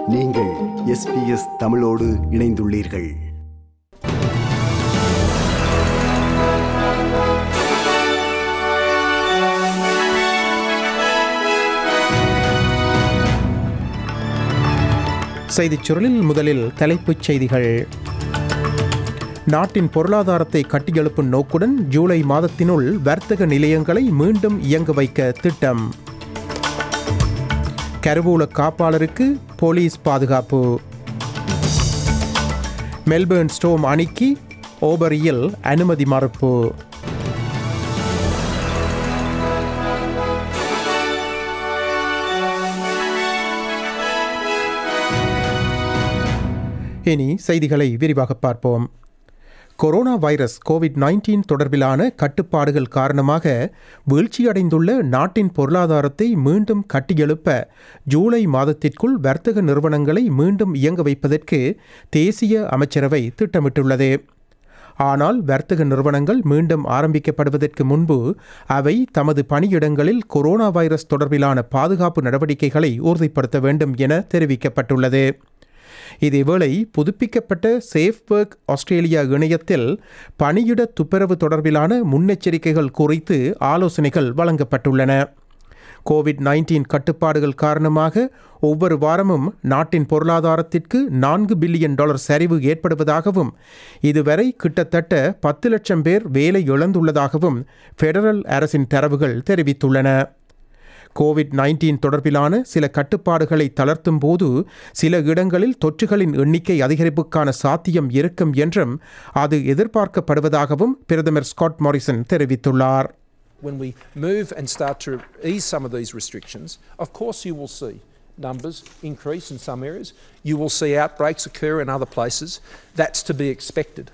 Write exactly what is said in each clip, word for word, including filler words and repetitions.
நீங்கள் S B S தமிழோடு இணைந்துள்ளீர்கள். செய்திச் சுருளில் முதலில் தலைப்புச் செய்திகள். நாட்டின் பொருளாதாரத்தை கட்டியெழுப்பும் நோக்குடன் ஜூலை மாதத்தினுள் வர்த்தக நிலையங்களை மீண்டும் இயங்க வைக்க திட்டம். கருவூல காப்பாளருக்கு போலீஸ் பாதுகாப்பு. மெல்பர்ன் ஸ்டோம் அணிக்கு ஓபரியில் அனுமதி மறுப்பு. இனி செய்திகளை விரிவாக பார்ப்போம். கொரோனா வைரஸ் கோவிட் நைன்டீன் தொடர்பிலான கட்டுப்பாடுகள் காரணமாக வீழ்ச்சியடைந்துள்ள நாட்டின் பொருளாதாரத்தை மீண்டும் கட்டியெழுப்ப ஜூலை மாதத்திற்குள் வர்த்தக நிறுவனங்களை மீண்டும் இயங்க வைப்பதற்கு தேசிய அமைச்சரவை திட்டமிட்டுள்ளது. ஆனால் வர்த்தக நிறுவனங்கள் மீண்டும் ஆரம்பிக்கப்படுவதற்கு முன்பு அவை தமது பணியிடங்களில் கொரோனா வைரஸ் தொடர்பிலான பாதுகாப்பு நடவடிக்கைகளை உறுதிப்படுத்த வேண்டும் என தெரிவிக்கப்பட்டுள்ளது. இதேவேளை புதுப்பிக்கப்பட்ட சேஃப் ஒர்க் ஆஸ்திரேலியா இணையத்தில் பணியிட துப்புரவு தொடர்பிலான முன்னெச்சரிக்கைகள் குறித்து ஆலோசனைகள் வழங்கப்பட்டுள்ளன. கோவிட் நைன்டீன் கட்டுப்பாடுகள் காரணமாக ஒவ்வொரு வாரமும் நாட்டின் பொருளாதாரத்திற்கு நான்கு பில்லியன் டாலர் சரிவு ஏற்படுவதாகவும் இதுவரை கிட்டத்தட்ட பத்து லட்சம் பேர் வேலை இழந்துள்ளதாகவும் ஃபெடரல் அரசின் தரவுகள் தெரிவித்துள்ளன. கோவிட் நைன்டீன் தொடர்பிலான சில கட்டுப்பாடுகளை தளர்த்தும் போது சில இடங்களில் தொற்றுகளின் எண்ணிக்கை அதிகரிப்புக்கான சாத்தியம் இருக்கும் என்றும் அது எதிர்பார்க்கப்படுவதாகவும் பிரதமர் ஸ்காட் மாரிசன் தெரிவித்துள்ளார். When we move and start to ease some of these restrictions, of course you will see numbers increase in some areas. You will see outbreaks occur in other places. That's to be expected.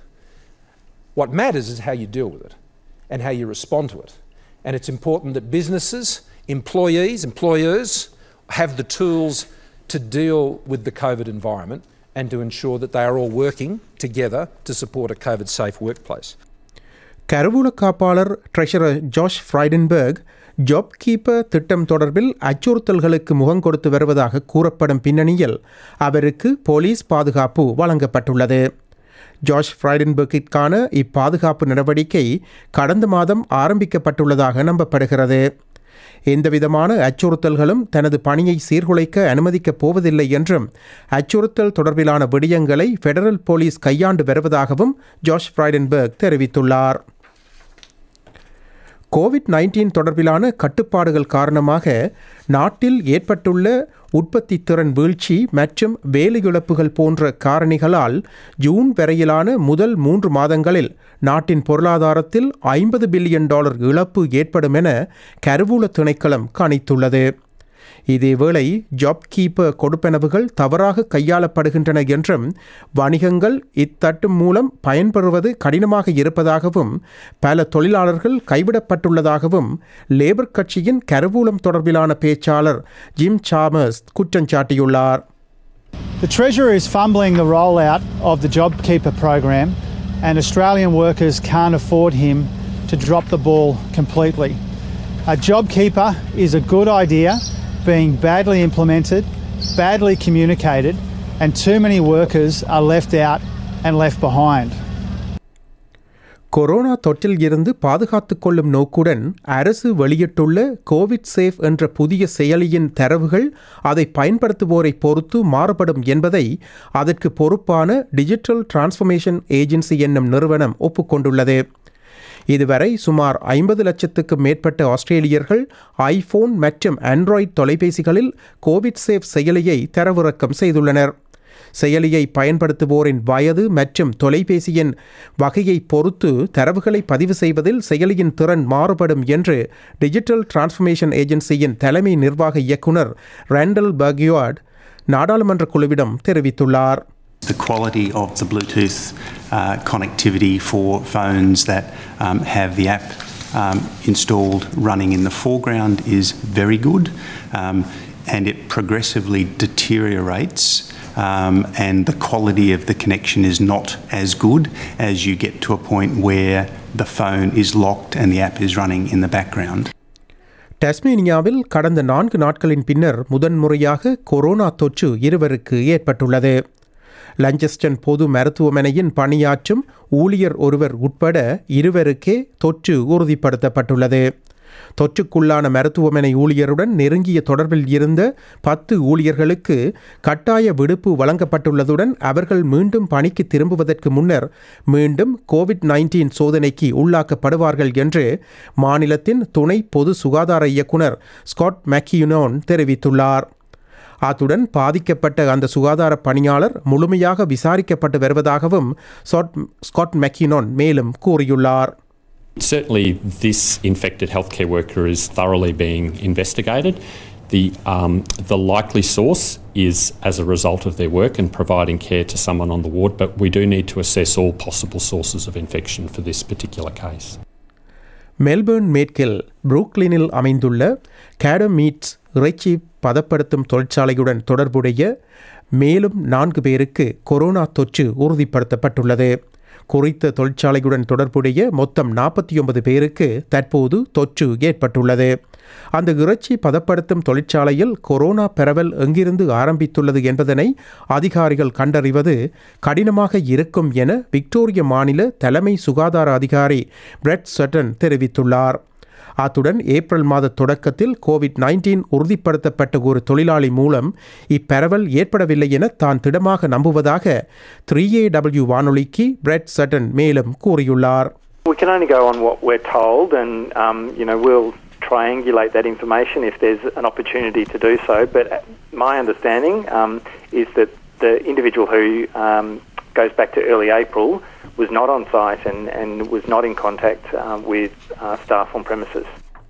What matters is how you deal with it and how you respond to it. And it's important that businesses, employees, employers have the tools to deal with the COVID environment and to ensure that they are all working together to support a COVID-safe workplace. கருவூல காப்பாளர் treasurer Josh Frydenberg job keeper திட்டம் தொடர்பில் அச்சுறுத்தல்களுக்கு முகம் கொடுத்து வருவதாக கூறப்படும் பின்னணியில் அவருக்கு போலீஸ் பாதுகாப்பு வழங்கப்பட்டுள்ளது. ஜாஷ் ஃப்ரைடன்பர்க்கிற்கான இப்பாதுகாப்பு நடவடிக்கை கடந்த மாதம் ஆரம்பிக்கப்பட்டுள்ளதாக நம்பப்படுகிறது. எந்தவிதமான அச்சுறுத்தல்களும் தனது பணியை சீர்குலைக்க அனுமதிக்கப் போவதில்லை என்றும் அச்சுறுத்தல் தொடர்பிலான விடயங்களை ஃபெடரல் போலீஸ் கையாண்டு வருவதாகவும் ஜாஷ் ஃப்ரைடன்பர்க் தெரிவித்துள்ளார். கோவிட் நைன்டீன் தொடர்பிலான கட்டுப்பாடுகள் காரணமாக நாட்டில் ஏற்பட்டுள்ள உற்பத்தி திறன் வீழ்ச்சி மற்றும் வேலையிழப்புகள் போன்ற காரணிகளால் ஜூன் வரையிலான முதல் மூன்று மாதங்களில் நாட்டின் பொருளாதாரத்தில் ஐம்பது பில்லியன் டாலர் இழப்பு ஏற்படும் என கருவூல திணைக்களம் கணித்துள்ளது. இதேவேளை ஜாப் கீப்பர் கொடுப்பனவுகள் தவறாக கையாளப்படுகின்றன என்றும் வணிகங்கள் இத்தட்டு மூலம் பயன்பெறுவது கடினமாக இருப்பதாகவும் பல தொழிலாளர்கள் கைவிடப்பட்டுள்ளதாகவும் லேபர் கட்சியின் கருவூலம் தொடர்பிலான பேச்சாளர் ஜிம் சாமர்ஸ் குற்றம் சாட்டியுள்ளார். The Treasurer is fumbling the rollout of the JobKeeper program and Australian workers can't afford him to drop the ball completely. A JobKeeper is a good idea being badly implemented, badly communicated, and too many workers are left out and left behind. Corona தொற்றில் இருந்து பாதுகாத்துக் கொள்ளும் நோக்குடன் அரசு வெளியிட்டுள்ள Covid safe என்ற புதிய செயலியின் தரவுகள் அதை பயன்படுத்துவோரை பொறுத்து மாறுபடும் என்பதை அதற்கு பொறுப்பான டிஜிட்டல் டிரான்ஸ்ஃபர்மேஷன் ஏஜென்சி என்னும் நிறுவனம் ஒப்புக்கொண்டுள்ளது. இதுவரை சுமார் ஐம்பது லட்சத்துக்கும் மேற்பட்ட ஆஸ்திரேலியர்கள் ஐபோன் மற்றும் ஆண்ட்ராய்டு தொலைபேசிகளில் கோவிட் சேஃப் செயலியை தரவிறக்கம் செய்துள்ளனர். செயலியை பயன்படுத்துவோரின் வயது மற்றும் தொலைபேசியின் வகையை பொறுத்து தரவுகளை பதிவு செய்வதில் செயலியின் திறன் மாறுபடும் என்று டிஜிட்டல் டிரான்ஸ்ஃபர்மேஷன் ஏஜென்சியின் தலைமை நிர்வாக இயக்குனர் ராண்டல் பர்கியார்ட் நாடாளுமன்ற குழுவிடம் தெரிவித்துள்ளார். The quality of the Bluetooth uh, connectivity for phones that um, have the app um, installed running in the foreground is very good, um, and it progressively deteriorates um, and the quality of the connection is not as good as you get to a point where the phone is locked and the app is running in the background. டஸ்மேனியாவில் கடந்த நான்கு நாட்களின் பின்னர் முதன்முறையாக corona தொற்று இருவருக்கு ஏற்பட்டுள்ளது. லஞ்சஸ்டன் பொது மருத்துவமனையின் பணியாற்றும் ஊழியர் ஒருவர் உட்பட இருவருக்கே தொற்று உறுதிப்படுத்தப்பட்டுள்ளது. தொற்றுக்குள்ளான மருத்துவமனை ஊழியருடன் நெருங்கிய தொடர்பில் இருந்த பத்து ஊழியர்களுக்கு கட்டாய விடுப்பு வழங்கப்பட்டுள்ளதுடன் அவர்கள் மீண்டும் பணிக்கு திரும்புவதற்கு முன்னர் மீண்டும் கோவிட் நைன்டீன் சோதனைக்கு உள்ளாக்கப்படுவார்கள் என்று மாநிலத்தின் துணை பொது சுகாதார இயக்குனர் ஸ்காட் மெக்கியூனோன் தெரிவித்துள்ளார். அத்துடன் பாதிக்கப்பட்ட அந்த சுகாதார பணியாளர் முழுமையாக விசாரிக்கப்பட்டு வருவதாகவும் ஸ்காட் மெக்கியூனோன் மேலும் கூறியுள்ளார். Certainly, this infected healthcare worker is thoroughly being investigated. The, um, the likely source is as a result of their work and providing care to someone on the ward, but we do need to assess all possible sources of infection for this particular case. Melbourne மேற்கில் புரூக்ளினில் அமைந்துள்ள கேடம் meets இறைச்சி பதப்படுத்தும் தொழிற்சாலையுடன் தொடர்புடைய மேலும் நான்கு பேருக்கு corona தொற்று உறுதிப்படுத்தப்பட்டுள்ளது. குறித்த தொழிற்சாலையுடன் தொடர்புடைய மொத்தம் நாற்பத்தி ஒன்பது பேருக்கு தற்போது தொற்று ஏற்பட்டுள்ளது. அந்த இறைச்சி பதப்படுத்தும் தொழிற்சாலையில் கொரோனா பரவல் எங்கிருந்து ஆரம்பித்துள்ளது என்பதனை அதிகாரிகள் கண்டறிவது கடினமாக இருக்கும் என விக்டோரிய மாநில தலைமை சுகாதார அதிகாரி பிரெட் சட்டன் தெரிவித்துள்ளார். அத்துடன் ஏப்ரல் மாத தொடக்கத்தில் கோவிட் நைன்டீன் உறுதிப்படுத்தப்பட்ட ஒரு தொழிலாளி மூலம் இப்பரவல் ஏற்படவில்லை என தான் திடமாக நம்புவதாக த்ரீ ஏ டபிள்யூ வானொலிக்கு பிரெட் சட்டன் மேலும் கூறியுள்ளார். We can only go on what we're told and um, you know we'll triangulate that information if there's an opportunity to do so, but my understanding um, is that the individual who um, goes back to early April was not on site and, and was not in contact uh, with uh, staff on premises.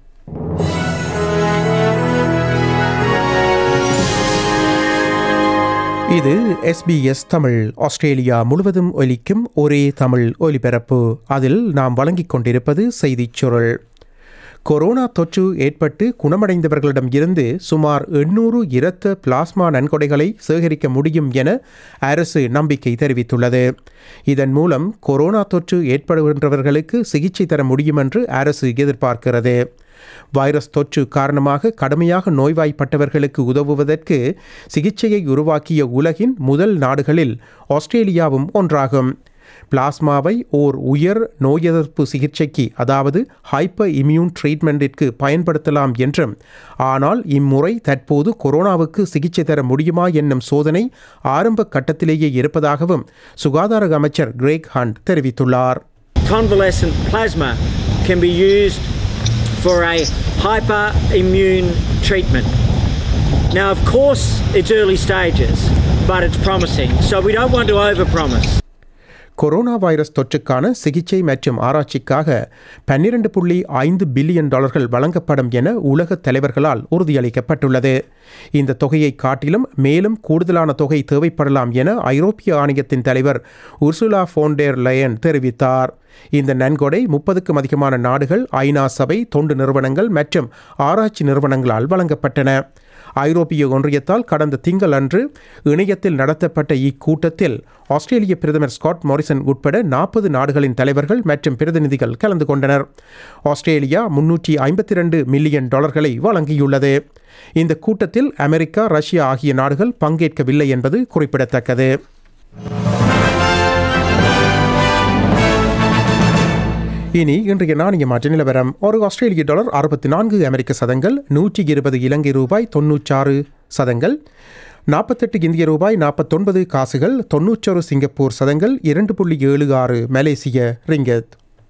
இது S B S Tamil, Australia முழுவதும் ஒலிக்கும் ஒரே தமிழ் ஒலிபரப்பு. அதில் நாம் வழங்கிக் கொண்டிருப்பது செய்திச் சுருள். கொரோனா தொற்று ஏற்பட்டு குணமடைந்தவர்களிடம் இருந்து சுமார் எண்ணூறு இரத்த பிளாஸ்மா நன்கொடைகளை சேகரிக்க முடியும் என அரசு நம்பிக்கை தெரிவித்துள்ளது. இதன் மூலம் கொரோனா தொற்று ஏற்படுகின்றவர்களுக்கு சிகிச்சை தர முடியும் என்று அரசு எதிர்பார்க்கிறது. வைரஸ் தொற்று காரணமாக கடுமையாக நோய்வாய்ப்பட்டவர்களுக்கு உதவுவதற்கு சிகிச்சையை உருவாக்கிய உலகின் முதல் நாடுகளில் ஆஸ்திரேலியாவும் ஒன்றாகும். பிளாஸ்மாவை ஓர் உயர் நோய் எதிர்ப்பு சிகிச்சைக்கு, அதாவது ஹைப்பர் இம்யூன் ட்ரீட்மெண்ட்டிற்கு பயன்படுத்தலாம் என்றும், ஆனால் இம்முறை தற்போது கொரோனாவுக்கு சிகிச்சை தர முடியுமா என்னும் சோதனை ஆரம்ப கட்டத்திலேயே இருப்பதாகவும் சுகாதார அமைச்சர் கிரேக் ஹண்ட் தெரிவித்துள்ளார். Convalescent plasma can be used for a hyperimmune treatment. Now, of course, it's early stages, but it's promising, so we don't want to overpromise. Corona virus தொற்றுக்கான சிகிச்சை மற்றும் ஆராய்ச்சிக்காக பன்னிரண்டு புள்ளி ஐந்து பில்லியன் டாலர்கள் வழங்கப்படும் என உலக தலைவர்களால் உறுதியளிக்கப்பட்டுள்ளது. இந்த தொகையை காட்டிலும் மேலும் கூடுதலான தொகை தேவைப்படலாம் என ஐரோப்பிய ஆணையத்தின் தலைவர் உர்சுலா ஃபோன் டெர் லயன் தெரிவித்தார். இந்த நன்கொடை முப்பதுக்கும் அதிகமான நாடுகள், ஐநா சபை, தொண்டு நிறுவனங்கள் மற்றும் ஆராய்ச்சி நிறுவனங்களால் வழங்கப்பட்டன. ஐரோப்பிய ஒன்றியத்தால் கடந்த திங்கள் அன்று இணையத்தில் நடத்தப்பட்ட இக்கூட்டத்தில் ஆஸ்திரேலிய பிரதமர் ஸ்காட் மாரிசன் உட்பட நாற்பது நாடுகளின் தலைவர்கள் மற்றும் பிரதிநிதிகள் கலந்து கொண்டனர். ஆஸ்திரேலியா முன்னூற்றி ஐம்பத்தி இரண்டு மில்லியன் டாலர்களை வழங்கியுள்ளது. இந்த கூட்டத்தில் அமெரிக்கா, ரஷ்யா ஆகிய நாடுகள் பங்கேற்கவில்லை என்பது குறிப்பிடத்தக்கது. இனி இன்றைய நாணய மாற்ற நிலவரம். ஒரு ஆஸ்திரேலிய டாலர் அறுபத்தி நான்கு அமெரிக்க சதங்கள், நூற்றி இருபது இலங்கை ரூபாய் தொன்னூற்றாறு சதங்கள், நாற்பத்தெட்டு இந்திய ரூபாய் நாற்பத்தொன்பது காசுகள், தொன்னூற்றொரு சிங்கப்பூர் சதங்கள், இரண்டு புள்ளி ஏழு ஆறு மலேசிய ரிங்கத்.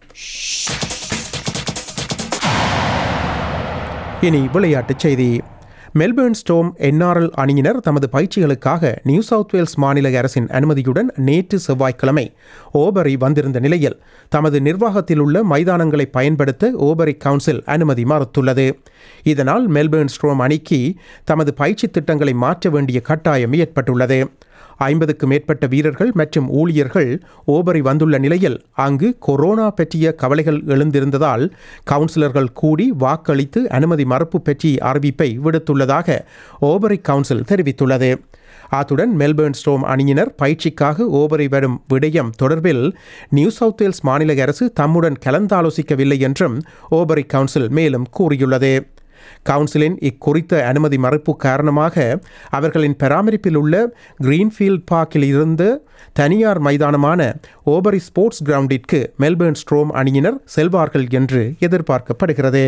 இனி விளையாட்டுச் செய்தி. மெல்பர்ன் ஸ்டோம் என்ஆர்எல் அணியினர் தமது பயிற்சிகளுக்காக நியூ சவுத் வேல்ஸ் மாநில அரசின் அனுமதியுடன் நேற்று செவ்வாய்க்கிழமை ஓபரி வந்திருந்த நிலையில் தமது நிர்வாகத்தில் உள்ள மைதானங்களை பயன்படுத்த ஓபரி கவுன்சில் அனுமதி மறுத்துள்ளது. இதனால் மெல்பர்ன் ஸ்டோம் அணிக்கு தமது பயிற்சி திட்டங்களை மாற்ற வேண்டிய கட்டாயம் ஏற்பட்டுள்ளது. ஐம்பதுக்கு மேற்பட்ட வீரர்கள் மற்றும் ஊழியர்கள் ஓபரி வந்துள்ள நிலையில் அங்கு கொரோனா பற்றிய கவலைகள் எழுந்திருந்ததால் கவுன்சிலர்கள் கூடி வாக்களித்து அனுமதி மறுப்பு பற்றிய அறிவிப்பை விடுத்துள்ளதாக ஓபரி கவுன்சில் தெரிவித்துள்ளது. அத்துடன் மெல்பர்ன் ஸ்டோம் அணியினர் பயிற்சிக்காக ஓபரி வரும் விடயம் தொடர்பில் நியூ சவுத் வேல்ஸ் மாநில அரசு தம்முடன் கலந்தாலோசிக்கவில்லை என்றும் ஓபரி கவுன்சில் மேலும் கூறியுள்ளது. கவுன்சிலின் இக்குறித்த அனுமதி மறுப்பு காரணமாக அவர்களின் பராமரிப்பில் உள்ள கிரீன்ஃபீல்ட் பார்க்கில் இருந்து தனியார் மைதானமான ஓபரி ஸ்போர்ட்ஸ் கிரவுண்டிற்கு மெல்பர்ன் ஸ்ட்ரோம் அணியினர் செல்வார்கள் என்று எதிர்பார்க்கப்படுகிறது.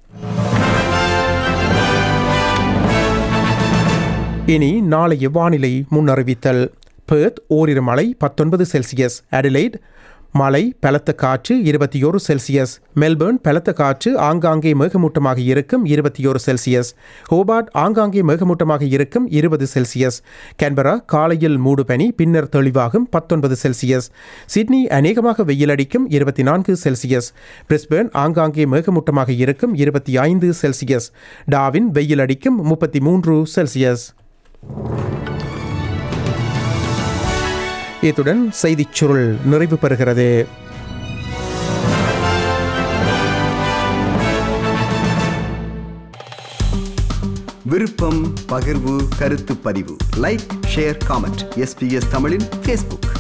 இனி நாளைய வானிலை முன்னறிவித்தல். பெர்த் ஓரிரு மழை பத்தொன்பது செல்சியஸ், அடிலைட் மழை பலத்த காற்று இருபத்தி ஒரு செல்சியஸ், மெல்பர்ன் பலத்த காற்று ஆங்காங்கே மேகமூட்டமாக இருக்கும் இருபத்தி ஒரு செல்சியஸ், ஹோபார்ட் ஆங்காங்கே மேகமூட்டமாக இருக்கும் இருபது செல்சியஸ், கேன்பரா காலையில் மூடுபனி பின்னர் தெளிவாகும் பத்தொன்பது செல்சியஸ், சிட்னி அநேகமாக வெயிலடிக்கும் இருபத்தி நான்கு செல்சியஸ், பிரிஸ்பேர்ன் ஆங்காங்கே மேகமூட்டமாக இருக்கும் இருபத்தி ஐந்து செல்சியஸ், டார்வின் வெயிலடிக்கும் முப்பத்தி மூன்று செல்சியஸ். இத்துடன் செய்திச் சுருள் நிறைவு பெறுகிறது. விருப்பம், பகிர்வு, கருத்து பதிவு, லைக், ஷேர், காமெண்ட். எஸ்பிஎஸ் தமிழின் ஃபேஸ்புக்.